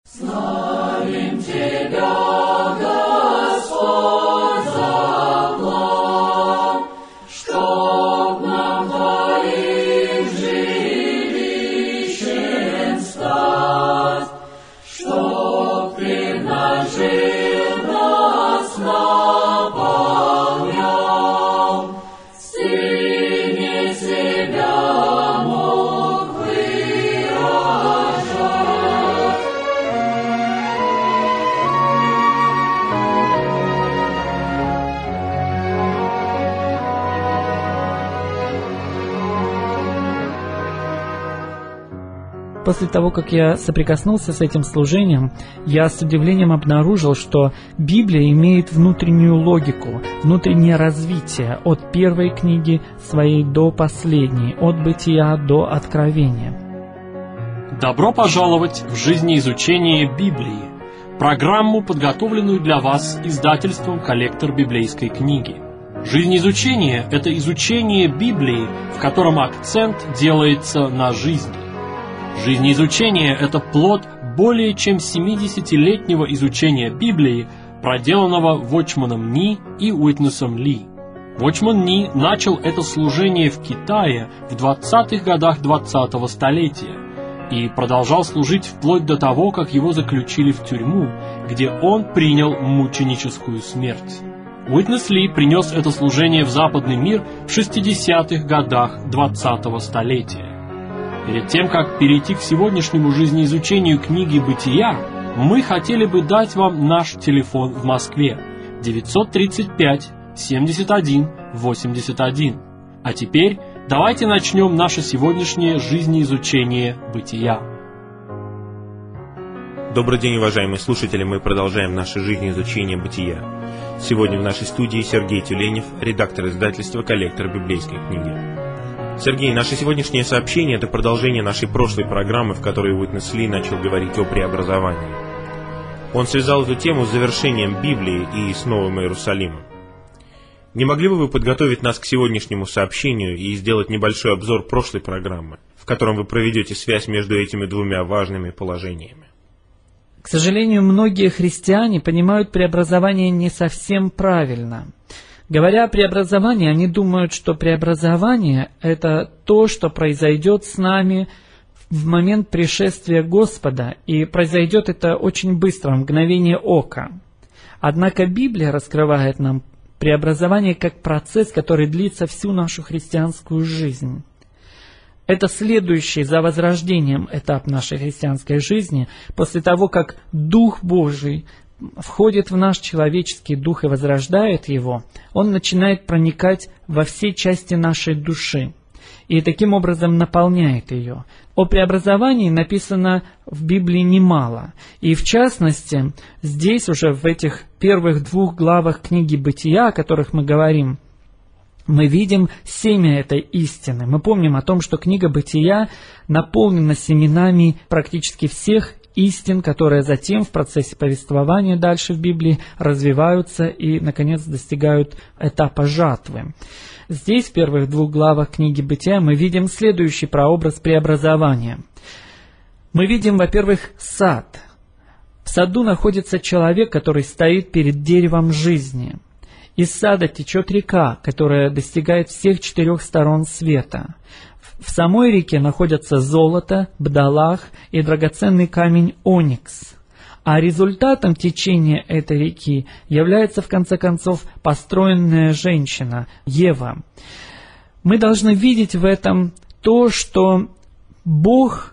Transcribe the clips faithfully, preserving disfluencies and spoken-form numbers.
Славим Тебя, Господь, за план, чтоб нам Твоим жилищем стать, чтоб Ты нажил нас наполнял, Сыне себя мог выражать. После того, как я соприкоснулся с этим служением, я с удивлением обнаружил, что Библия имеет внутреннюю логику, внутреннее развитие от первой книги своей до последней, от Бытия до Откровения. Добро пожаловать в жизнеизучение Библии, программу, подготовленную для вас издательством «Коллектор библейской книги». Жизнеизучение – это изучение Библии, в котором акцент делается на жизни. Жизнеизучение – это плод более чем семидесятилетнего изучения Библии, проделанного Watchman Nee и Witnessом Ли. Watchman Nee начал это служение в Китае в двадцатых годах двадцатого столетия и продолжал служить вплоть до того, как его заключили в тюрьму, где он принял мученическую смерть. Witness Ли принес это служение в западный мир в шестидесятых годах двадцатого столетия. Перед тем, как перейти к сегодняшнему жизнеизучению книги «Бытия», мы хотели бы дать вам наш телефон в Москве девятьсот тридцать пять семьдесят один восемьдесят один. А теперь давайте начнем наше сегодняшнее жизнеизучение «Бытия». Добрый день, уважаемые слушатели, мы продолжаем наше жизнеизучение «Бытия». Сегодня в нашей студии Сергей Тюленев, редактор издательства «Коллектор библейской книги». Сергей, наше сегодняшнее сообщение – это продолжение нашей прошлой программы, в которой Witness Ли начал говорить о преобразовании. Он связал эту тему с завершением Библии и с Новым Иерусалимом. Не могли бы вы подготовить нас к сегодняшнему сообщению и сделать небольшой обзор прошлой программы, в котором вы проведете связь между этими двумя важными положениями? К сожалению, многие христиане понимают преобразование не совсем правильно. Говоря о преобразовании, они думают, что преобразование – это то, что произойдет с нами в момент пришествия Господа, и произойдет это очень быстро, в мгновение ока. Однако Библия раскрывает нам преобразование как процесс, который длится всю нашу христианскую жизнь. Это следующий за возрождением этап нашей христианской жизни, после того, как Дух Божий входит в наш человеческий дух и возрождает его, он начинает проникать во все части нашей души и таким образом наполняет ее. О преобразовании написано в Библии немало, и в частности, здесь уже в этих первых двух главах книги «Бытия», о которых мы говорим, мы видим семя этой истины. Мы помним о том, что книга «Бытия» наполнена семенами практически всех истин, которые затем в процессе повествования дальше в Библии развиваются и, наконец, достигают этапа жатвы. Здесь, в первых двух главах книги «Бытия», мы видим следующий прообраз преобразования. Мы видим, во-первых, сад. В саду находится человек, который стоит перед деревом жизни. Из сада течет река, которая достигает всех четырех сторон света. В самой реке находятся золото, бдалах и драгоценный камень оникс. А результатом течения этой реки является, в конце концов, построенная женщина, Ева. Мы должны видеть в этом то, что Бог,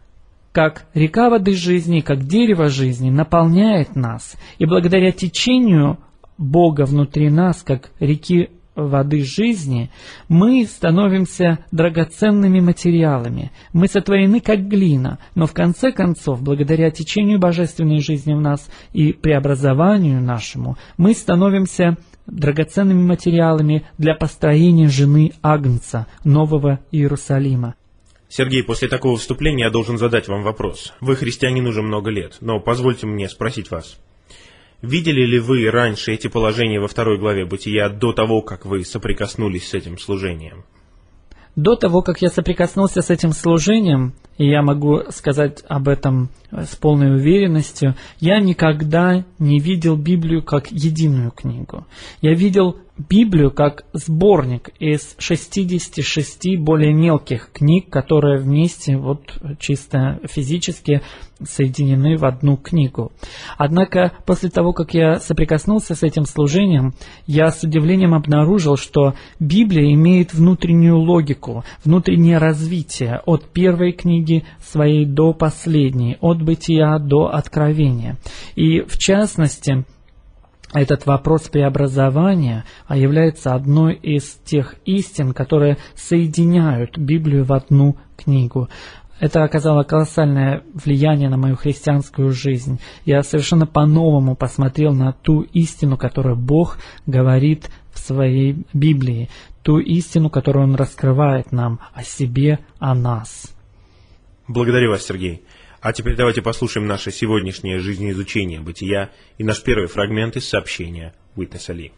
как река воды жизни, как дерево жизни, наполняет нас. И благодаря течению Бога внутри нас, как реки воды жизни, мы становимся драгоценными материалами. Мы сотворены как глина, но в конце концов, благодаря течению божественной жизни в нас и преобразованию нашему, мы становимся драгоценными материалами для построения жены Агнца, Нового Иерусалима. Сергей, после такого вступления я должен задать вам вопрос. Вы христианин уже много лет, но позвольте мне спросить вас. Видели ли вы раньше эти положения во второй главе Бытия до того, как вы соприкоснулись с этим служением? До того, как я соприкоснулся с этим служением, и я могу сказать об этом с полной уверенностью, я никогда не видел Библию как единую книгу. Я видел Библию как сборник из шестидесяти шести более мелких книг, которые вместе вот чисто физически соединены в одну книгу. Однако после того, как я соприкоснулся с этим служением, я с удивлением обнаружил, что Библия имеет внутреннюю логику, внутреннее развитие от первой книги своей до последней, от Бытия до Откровения. И в частности, этот вопрос преобразования является одной из тех истин, которые соединяют Библию в одну книгу. Это оказало колоссальное влияние на мою христианскую жизнь. Я совершенно по-новому посмотрел на ту истину, которую Бог говорит в своей Библии, ту истину, которую Он раскрывает нам о себе, о нас. Благодарю вас, Сергей. А теперь давайте послушаем наше сегодняшнее жизнеизучение бытия и наш первый фрагмент из сообщения Уитнеса Ли.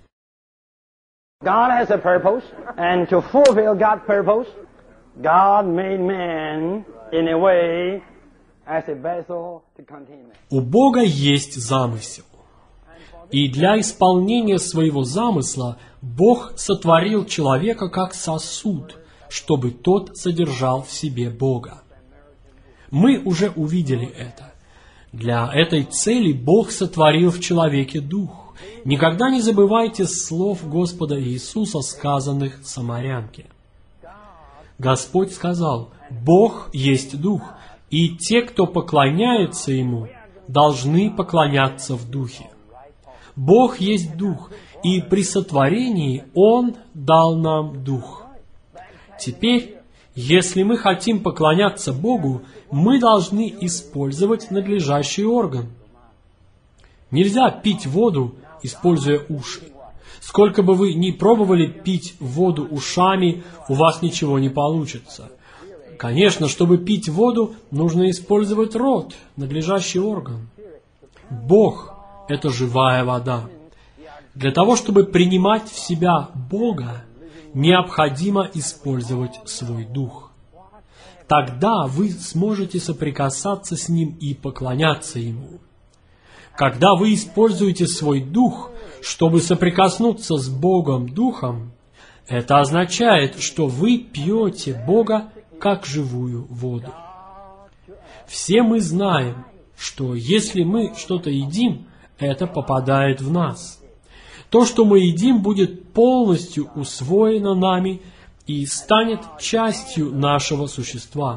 God has a purpose, and to fulfill God's purpose, God made man in a way as a vessel to contain it. У Бога есть замысел. И для исполнения своего замысла Бог сотворил человека как сосуд, чтобы тот содержал в себе Бога. Мы уже увидели это. Для этой цели Бог сотворил в человеке дух. Никогда не забывайте слов Господа Иисуса, сказанных самарянке. Господь сказал: «Бог есть дух, и те, кто поклоняется Ему, должны поклоняться в духе». Бог есть дух, и при сотворении Он дал нам дух. Теперь, если мы хотим поклоняться Богу, мы должны использовать надлежащий орган. Нельзя пить воду, используя уши. Сколько бы вы ни пробовали пить воду ушами, у вас ничего не получится. Конечно, чтобы пить воду, нужно использовать рот, надлежащий орган. Бог – это живая вода. Для того, чтобы принимать в себя Бога, необходимо использовать свой дух. Тогда вы сможете соприкасаться с Ним и поклоняться Ему. Когда вы используете свой дух, чтобы соприкоснуться с Богом Духом, это означает, что вы пьете Бога как живую воду. Все мы знаем, что если мы что-то едим, это попадает в нас. То, что мы едим, будет полностью усвоено нами и станет частью нашего существа.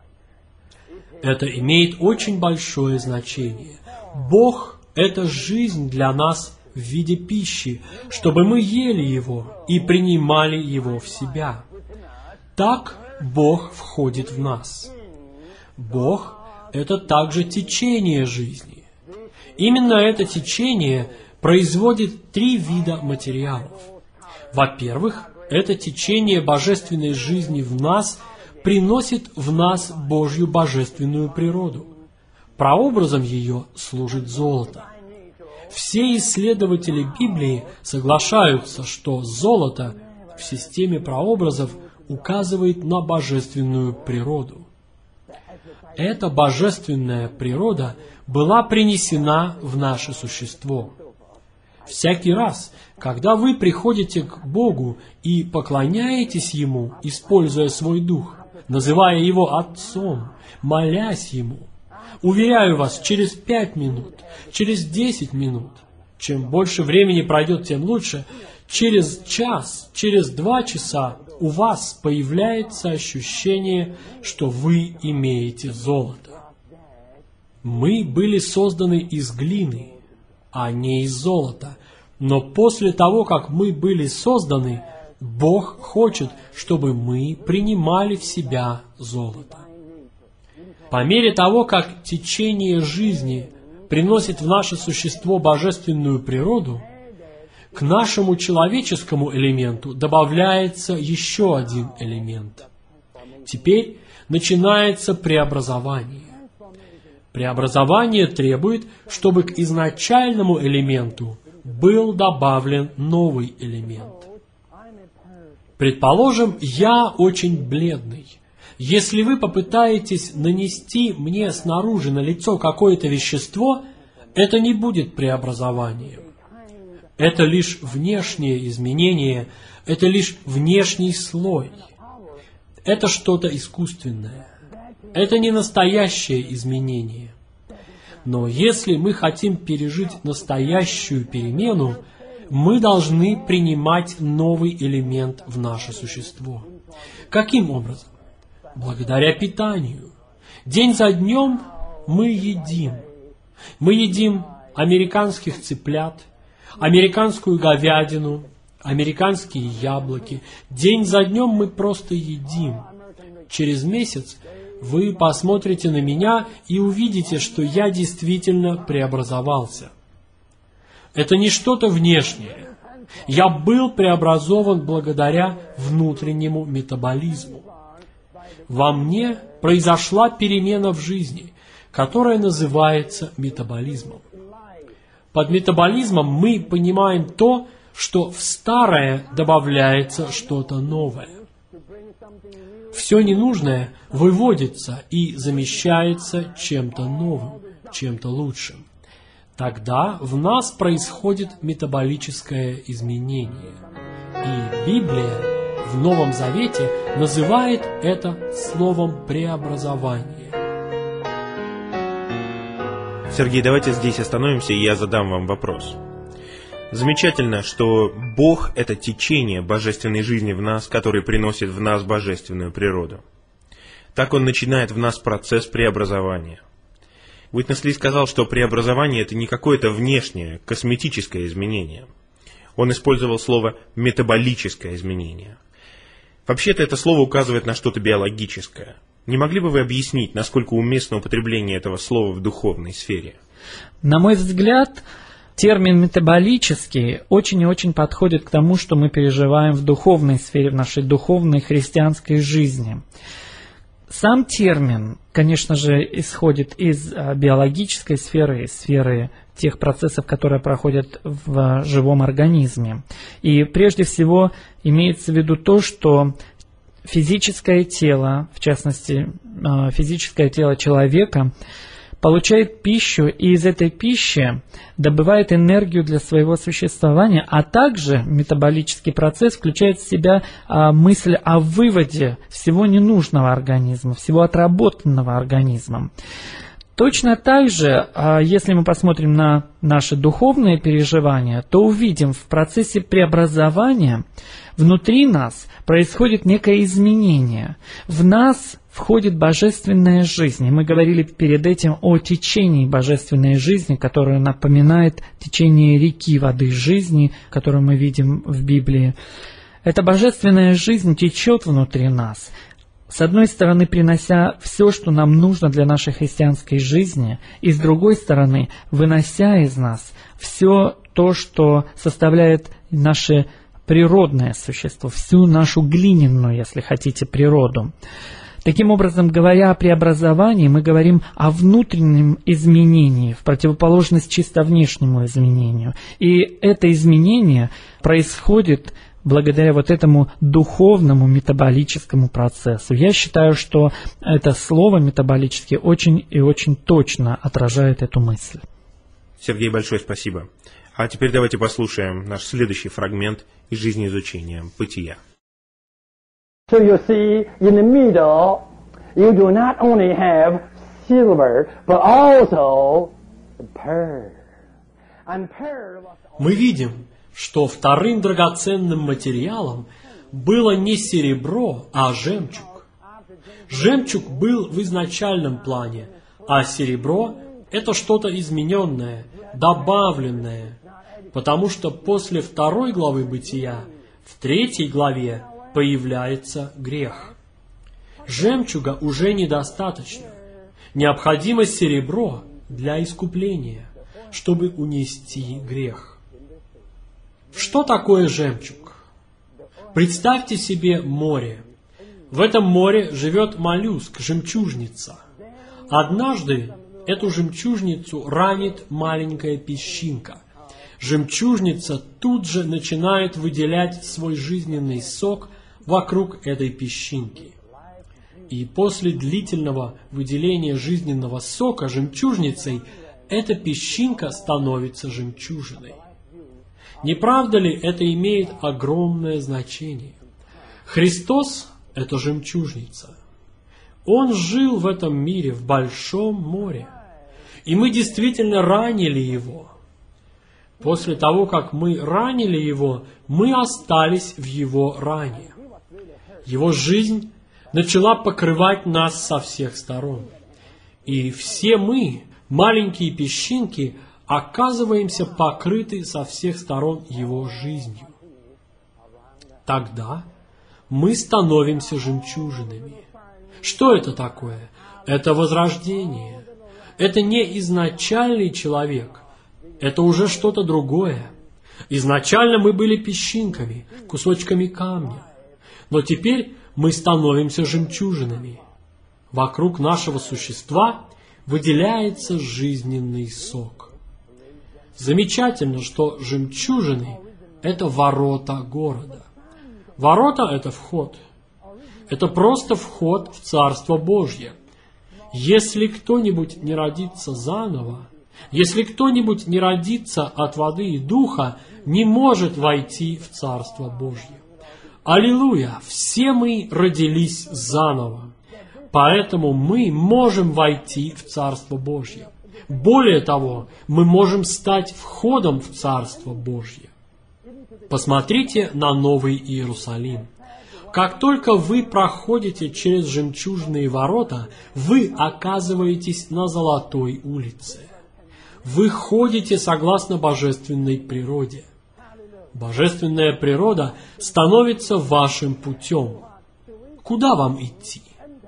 Это имеет очень большое значение. Бог – это жизнь для нас в виде пищи, чтобы мы ели Его и принимали Его в себя. Так Бог входит в нас. Бог – это также течение жизни. Именно это течение производит три вида материалов. Во-первых, это течение божественной жизни в нас приносит в нас Божью божественную природу. Прообразом ее служит золото. Все исследователи Библии соглашаются, что золото в системе прообразов указывает на божественную природу. Эта божественная природа была принесена в наше существо. Всякий раз, когда вы приходите к Богу и поклоняетесь Ему, используя свой дух, называя Его Отцом, молясь Ему, уверяю вас, через пять минут, через десять минут, чем больше времени пройдет, тем лучше, через час, через два часа у вас появляется ощущение, что вы имеете золото. Мы были созданы из глины, а не из золота. Но после того, как мы были созданы, Бог хочет, чтобы мы принимали в себя золото. По мере того, как течение жизни приносит в наше существо божественную природу, к нашему человеческому элементу добавляется еще один элемент. Теперь начинается преобразование. Преобразование требует, чтобы к изначальному элементу был добавлен новый элемент. Предположим, я очень бледный. Если вы попытаетесь нанести мне снаружи на лицо какое-то вещество, это не будет преобразованием. Это лишь внешнее изменение, это лишь внешний слой. Это что-то искусственное. Это не настоящее изменение. Но если мы хотим пережить настоящую перемену, мы должны принимать новый элемент в наше существо. Каким образом? Благодаря питанию. День за днем мы едим. Мы едим американских цыплят, американскую говядину, американские яблоки. День за днем мы просто едим. Через месяц вы посмотрите на меня и увидите, что я действительно преобразовался. Это не что-то внешнее. Я был преобразован благодаря внутреннему метаболизму. Во мне произошла перемена в жизни, которая называется метаболизмом. Под метаболизмом мы понимаем то, что в старое добавляется что-то новое. Все ненужное выводится и замещается чем-то новым, чем-то лучшим. Тогда в нас происходит метаболическое изменение. И Библия в Новом Завете называет это словом преобразование. Сергей, давайте здесь остановимся, и я задам вам вопрос. Замечательно, что Бог – это течение божественной жизни в нас, который приносит в нас божественную природу. Так Он начинает в нас процесс преобразования. Уитнес Ли сказал, что преобразование – это не какое-то внешнее, косметическое изменение. Он использовал слово «метаболическое изменение». Вообще-то это слово указывает на что-то биологическое. Не могли бы вы объяснить, насколько уместно употребление этого слова в духовной сфере? На мой взгляд, термин «метаболический» очень и очень подходит к тому, что мы переживаем в духовной сфере, в нашей духовной христианской жизни. Сам термин, конечно же, исходит из биологической сферы, из сферы тех процессов, которые проходят в живом организме. И прежде всего имеется в виду то, что физическое тело, в частности, физическое тело человека, получает пищу и из этой пищи добывает энергию для своего существования, а также метаболический процесс включает в себя а, мысль о выводе всего ненужного организма, всего отработанного организмом. Точно так же, а, если мы посмотрим на наши духовные переживания, то увидим в процессе преобразования внутри нас происходит некое изменение. В нас входит божественная жизнь. И мы говорили перед этим о течении божественной жизни, которое напоминает течение реки воды жизни, которую мы видим в Библии. Эта божественная жизнь течет внутри нас, с одной стороны, принося все, что нам нужно для нашей христианской жизни, и с другой стороны, вынося из нас все то, что составляет наше природное существо, всю нашу глиняную, если хотите, природу. Таким образом, говоря о преобразовании, мы говорим о внутреннем изменении, в противоположность чисто внешнему изменению. И это изменение происходит благодаря вот этому духовному метаболическому процессу. Я считаю, что это слово «метаболический» очень и очень точно отражает эту мысль. Сергей, большое спасибо. А теперь давайте послушаем наш следующий фрагмент из жизнеизучения бытия. So you see, in the middle, you do not only have silver, but also pearl. And pearl was... Мы видим, что вторым драгоценным материалом было не серебро, а жемчуг. Жемчуг был в изначальном плане, а серебро – это что-то измененное, добавленное, потому что после второй главы Бытия в третьей главе появляется грех. Жемчуга уже недостаточно. Необходимо серебро для искупления, чтобы унести грех. Что такое жемчуг? Представьте себе море. В этом море живет моллюск, жемчужница. Однажды эту жемчужницу ранит маленькая песчинка. Жемчужница тут же начинает выделять свой жизненный сок, вокруг этой песчинки. И после длительного выделения жизненного сока жемчужницей, эта песчинка становится жемчужиной. Не правда ли это имеет огромное значение? Христос – это жемчужница. Он жил в этом мире, в большом море. И мы действительно ранили Его. После того, как мы ранили Его, мы остались в Его ране. Его жизнь начала покрывать нас со всех сторон. И все мы, маленькие песчинки, оказываемся покрыты со всех сторон Его жизнью. Тогда мы становимся жемчужинами. Что это такое? Это возрождение. Это не изначальный человек. Это уже что-то другое. Изначально мы были песчинками, кусочками камня. Но теперь мы становимся жемчужинами. Вокруг нашего существа выделяется жизненный сок. Замечательно, что жемчужины – это ворота города. Ворота – это вход. Это просто вход в Царство Божье. Если кто-нибудь не родится заново, если кто-нибудь не родится от воды и духа, не может войти в Царство Божье. Аллилуйя! Все мы родились заново. Поэтому мы можем войти в Царство Божье. Более того, мы можем стать входом в Царство Божье. Посмотрите на Новый Иерусалим. Как только вы проходите через жемчужные ворота, вы оказываетесь на Золотой улице. Вы ходите согласно божественной природе. Божественная природа становится вашим путем. Куда вам идти?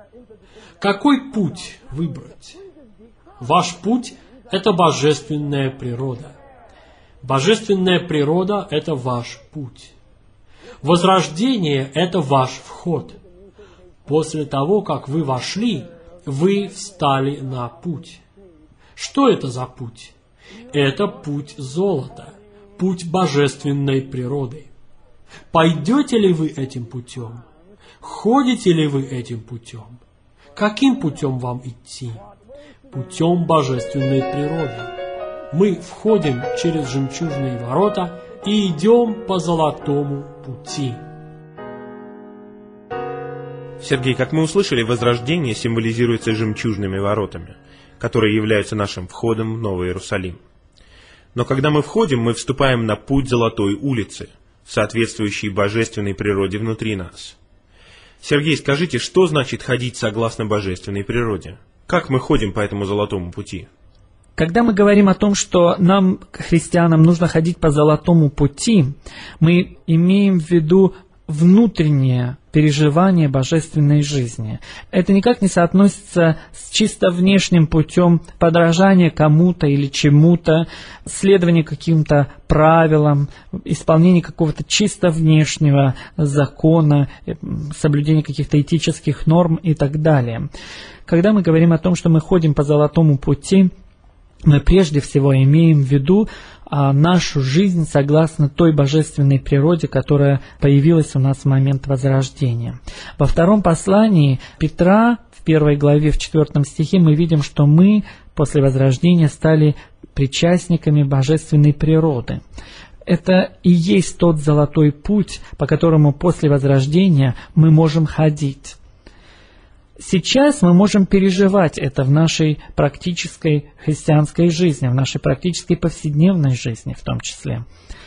Какой путь выбрать? Ваш путь – это божественная природа. Божественная природа – это ваш путь. Возрождение – это ваш вход. После того, как вы вошли, вы встали на путь. Что это за путь? Это путь золота, путь божественной природы. Пойдете ли вы этим путем? Ходите ли вы этим путем? Каким путем вам идти? Путем божественной природы. Мы входим через жемчужные ворота и идем по золотому пути. Сергей, как мы услышали, возрождение символизируется жемчужными воротами, которые являются нашим входом в Новый Иерусалим. Но когда мы входим, мы вступаем на путь Золотой улицы, соответствующей божественной природе внутри нас. Сергей, скажите, что значит ходить согласно божественной природе? Как мы ходим по этому золотому пути? Когда мы говорим о том, что нам, христианам, нужно ходить по золотому пути, мы имеем в виду внутреннее переживание божественной жизни. Это никак не соотносится с чисто внешним путем подражания кому-то или чему-то, следования каким-то правилам, исполнения какого-то чисто внешнего закона, соблюдения каких-то этических норм и так далее. Когда мы говорим о том, что мы ходим по золотому пути, мы прежде всего имеем в виду а, нашу жизнь согласно той божественной природе, которая появилась у нас в момент возрождения. Во втором послании Петра, в первой главе, в четвертом стихе, мы видим, что мы после возрождения стали причастниками божественной природы. Это и есть тот золотой путь, по которому после возрождения мы можем ходить. Сейчас мы можем переживать это в нашей практической христианской жизни, в нашей практической повседневной жизни в том числе.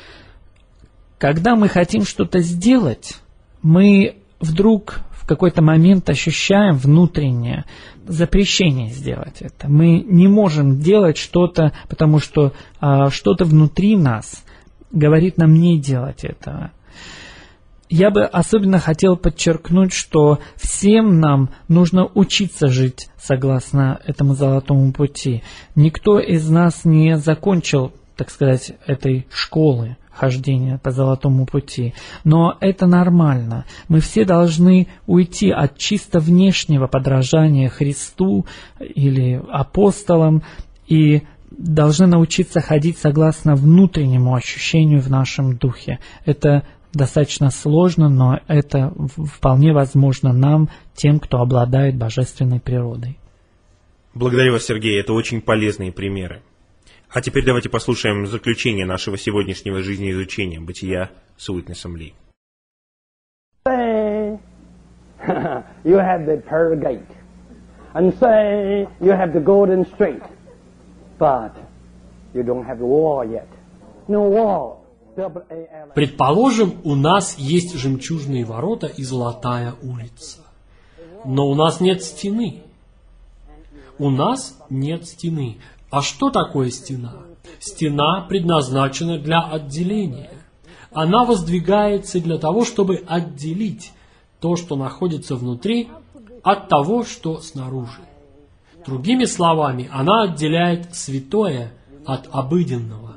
Когда мы хотим что-то сделать, мы вдруг в какой-то момент ощущаем внутреннее запрещение сделать это. Мы не можем делать что-то, потому что а, что-то внутри нас говорит нам не делать этого. Я бы особенно хотел подчеркнуть, что всем нам нужно учиться жить согласно этому золотому пути. Никто из нас не закончил, так сказать, этой школы хождения по золотому пути. Но это нормально. Мы все должны уйти от чисто внешнего подражания Христу или апостолам и должны научиться ходить согласно внутреннему ощущению в нашем духе. Это достаточно сложно, но это вполне возможно нам, тем, кто обладает божественной природой. Благодарю вас, Сергей, это очень полезные примеры. А теперь давайте послушаем заключение нашего сегодняшнего жизнеизучения бытия с Уитнесом Ли. Say you have the pearl gate, and say you have the golden street, but you don't have the wall yet. No wall. Предположим, у нас есть жемчужные ворота и золотая улица. Но у нас нет стены. У нас нет стены. А что такое стена? Стена предназначена для отделения. Она воздвигается для того, чтобы отделить то, что находится внутри, от того, что снаружи. Другими словами, она отделяет святое от обыденного.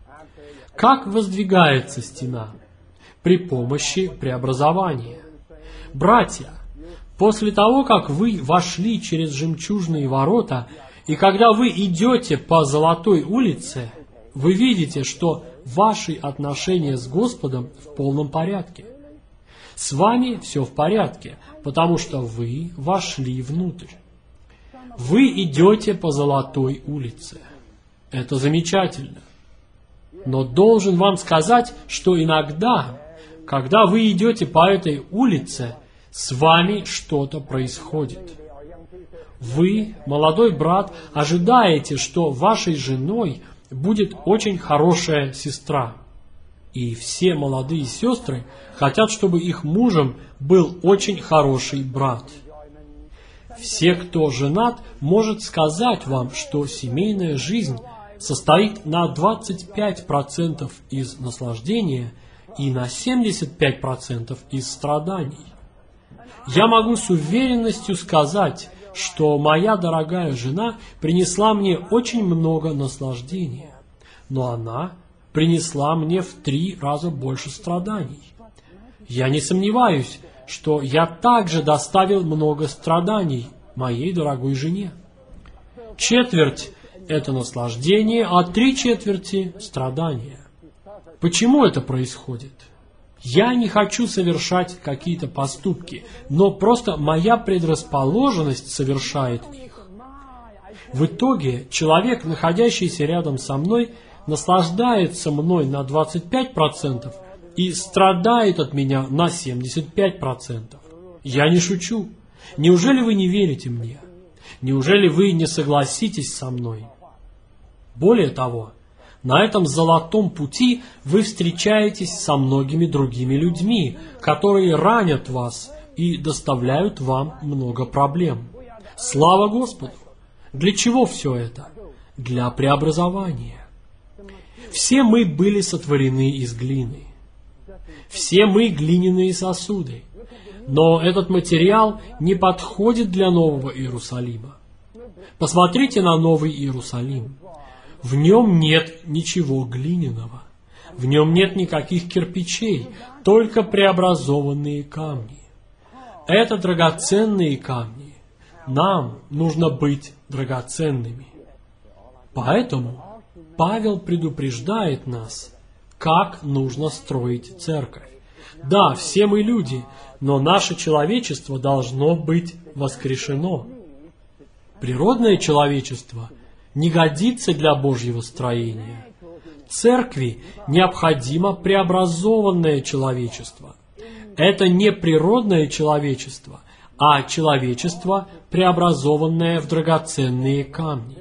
Как воздвигается стена? При помощи преобразования. Братья, после того, как вы вошли через жемчужные ворота, и когда вы идете по Золотой улице, вы видите, что ваши отношения с Господом в полном порядке. С вами все в порядке, потому что вы вошли внутрь. Вы идете по Золотой улице. Это замечательно. Но должен вам сказать, что иногда, когда вы идете по этой улице, с вами что-то происходит. Вы, молодой брат, ожидаете, что вашей женой будет очень хорошая сестра. И все молодые сестры хотят, чтобы их мужем был очень хороший брат. Все, кто женат, может сказать вам, что семейная жизнь состоит на двадцать пять процентов из наслаждения и на семьдесят пять процентов из страданий. Я могу с уверенностью сказать, что моя дорогая жена принесла мне очень много наслаждения, но она принесла мне в три раза больше страданий. Я не сомневаюсь, что я также доставил много страданий моей дорогой жене. Четверть – это наслаждение, а три четверти – страдания. Почему это происходит? Я не хочу совершать какие-то поступки, но просто моя предрасположенность совершает их. В итоге человек, находящийся рядом со мной, наслаждается мной на двадцать пять процентов и страдает от меня на семьдесят пять процентов. Я не шучу. Неужели вы не верите мне? Неужели вы не согласитесь со мной? Более того, на этом золотом пути вы встречаетесь со многими другими людьми, которые ранят вас и доставляют вам много проблем. Слава Господу! Для чего все это? Для преобразования. Все мы были сотворены из глины. Все мы глиняные сосуды. Но этот материал не подходит для Нового Иерусалима. Посмотрите на Новый Иерусалим. В нем нет ничего глиняного. В нем нет никаких кирпичей, только преобразованные камни. Это драгоценные камни. Нам нужно быть драгоценными. Поэтому Павел предупреждает нас, как нужно строить церковь. Да, все мы люди, но наше человечество должно быть воскрешено. Природное человечество не годится для Божьего строения. Церкви необходимо преобразованное человечество. Это не природное человечество, а человечество, преобразованное в драгоценные камни.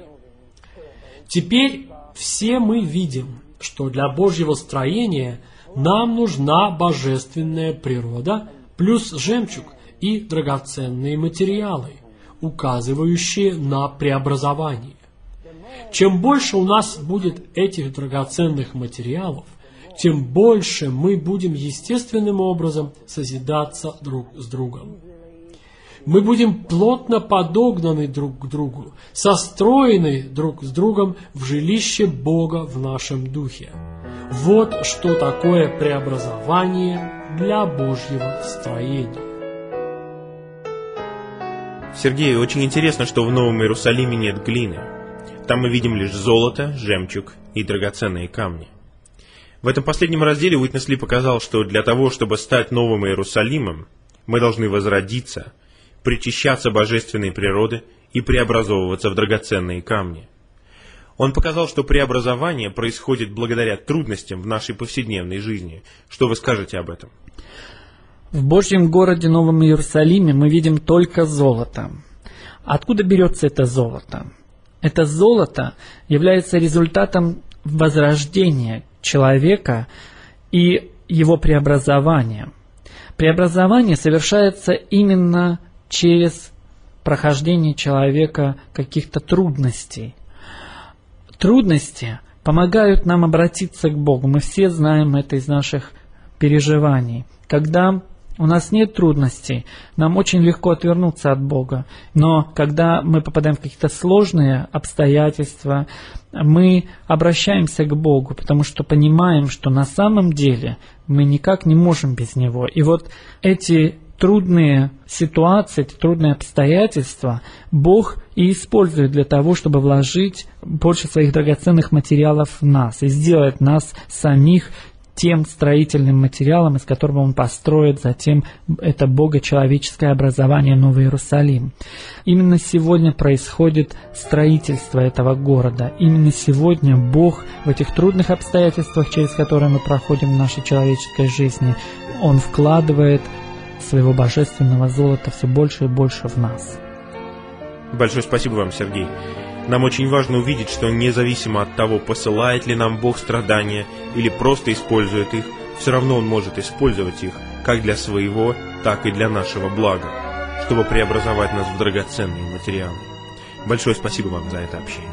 Теперь все мы видим, что для Божьего строения нам нужна божественная природа плюс жемчуг и драгоценные материалы, указывающие на преобразование. Чем больше у нас будет этих драгоценных материалов, тем больше мы будем естественным образом созидаться друг с другом. Мы будем плотно подогнаны друг к другу, состроены друг с другом в жилище Бога в нашем духе. Вот что такое преобразование для Божьего строения. Сергей, очень интересно, что в Новом Иерусалиме нет глины. Там мы видим лишь золото, жемчуг и драгоценные камни. В этом последнем разделе Уитнес Ли показал, что для того, чтобы стать новым Иерусалимом, мы должны возродиться, причащаться божественной природы и преобразовываться в драгоценные камни. Он показал, что преобразование происходит благодаря трудностям в нашей повседневной жизни. Что вы скажете об этом? В Божьем городе Новом Иерусалиме мы видим только золото. Откуда берется это золото? Это золото является результатом возрождения человека и его преобразования. Преобразование совершается именно через прохождение человека каких-то трудностей. Трудности помогают нам обратиться к Богу. Мы все знаем это из наших переживаний. Когда у нас нет трудностей, нам очень легко отвернуться от Бога. Но когда мы попадаем в какие-то сложные обстоятельства, мы обращаемся к Богу, потому что понимаем, что на самом деле мы никак не можем без Него. И вот эти трудные ситуации, эти трудные обстоятельства Бог и использует для того, чтобы вложить больше своих драгоценных материалов в нас и сделать нас самих тем строительным материалом, из которого Он построит затем это богочеловеческое образование Новый Иерусалим. Именно сегодня происходит строительство этого города. Именно сегодня Бог в этих трудных обстоятельствах, через которые мы проходим в нашей человеческой жизни, Он вкладывает своего божественного золота все больше и больше в нас. Большое спасибо вам, Сергей. Нам очень важно увидеть, что независимо от того, посылает ли нам Бог страдания или просто использует их, все равно Он может использовать их как для своего, так и для нашего блага, чтобы преобразовать нас в драгоценные материалы. Большое спасибо вам за это общение.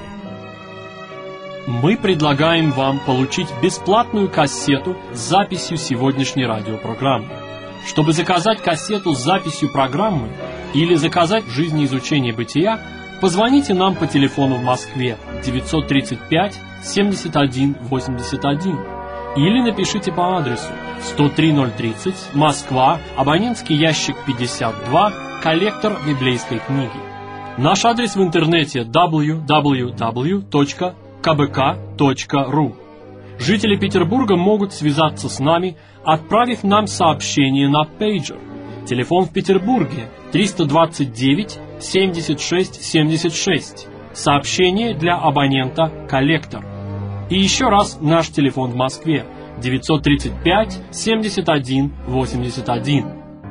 Мы предлагаем вам получить бесплатную кассету с записью сегодняшней радиопрограммы. Чтобы заказать кассету с записью программы или заказать «Жизнеизучение бытия», позвоните нам по телефону в Москве девятьсот тридцать пять семьдесят один восемьдесят один или напишите по адресу сто три ноль тридцать, Москва, абонентский ящик пятьдесят два, коллектор библейской книги. Наш адрес в интернете дабл ю дабл ю дабл ю точка ка бэ ка точка ру. Жители Петербурга могут связаться с нами, отправив нам сообщение на пейджер. Телефон в Петербурге триста двадцать девять семьдесят шесть семьдесят шесть. Сообщение для абонента «Коллектор». И еще раз наш телефон в Москве девятьсот тридцать пять семьдесят один восемьдесят один.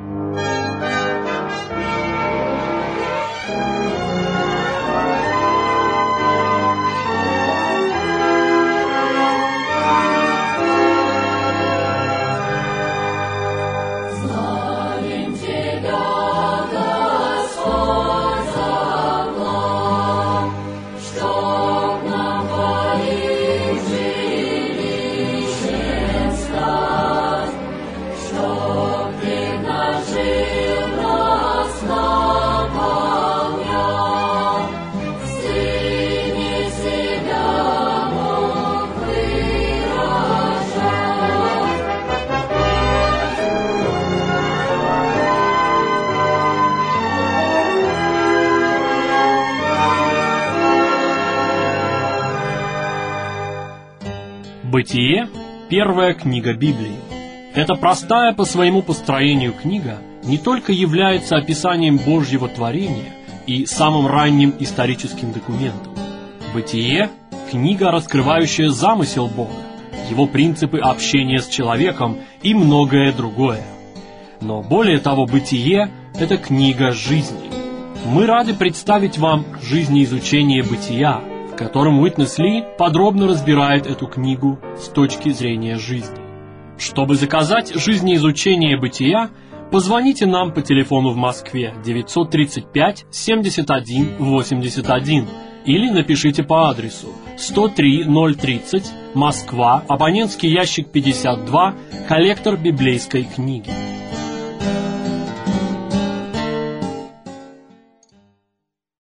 Бытие – первая книга Библии. Эта простая по своему построению книга не только является описанием Божьего творения и самым ранним историческим документом. Бытие – книга, раскрывающая замысел Бога, его принципы общения с человеком и многое другое. Но более того, Бытие – это книга жизни. Мы рады представить вам жизнеизучение Бытия, в котором Уитнес Ли подробно разбирает эту книгу с точки зрения жизни. Чтобы заказать жизнеизучение Бытия, позвоните нам по телефону в Москве девятьсот тридцать пять семьдесят один восемьдесят один или напишите по адресу сто три ноль тридцать, Москва, абонентский ящик пятьдесят два, коллектор библейской книги.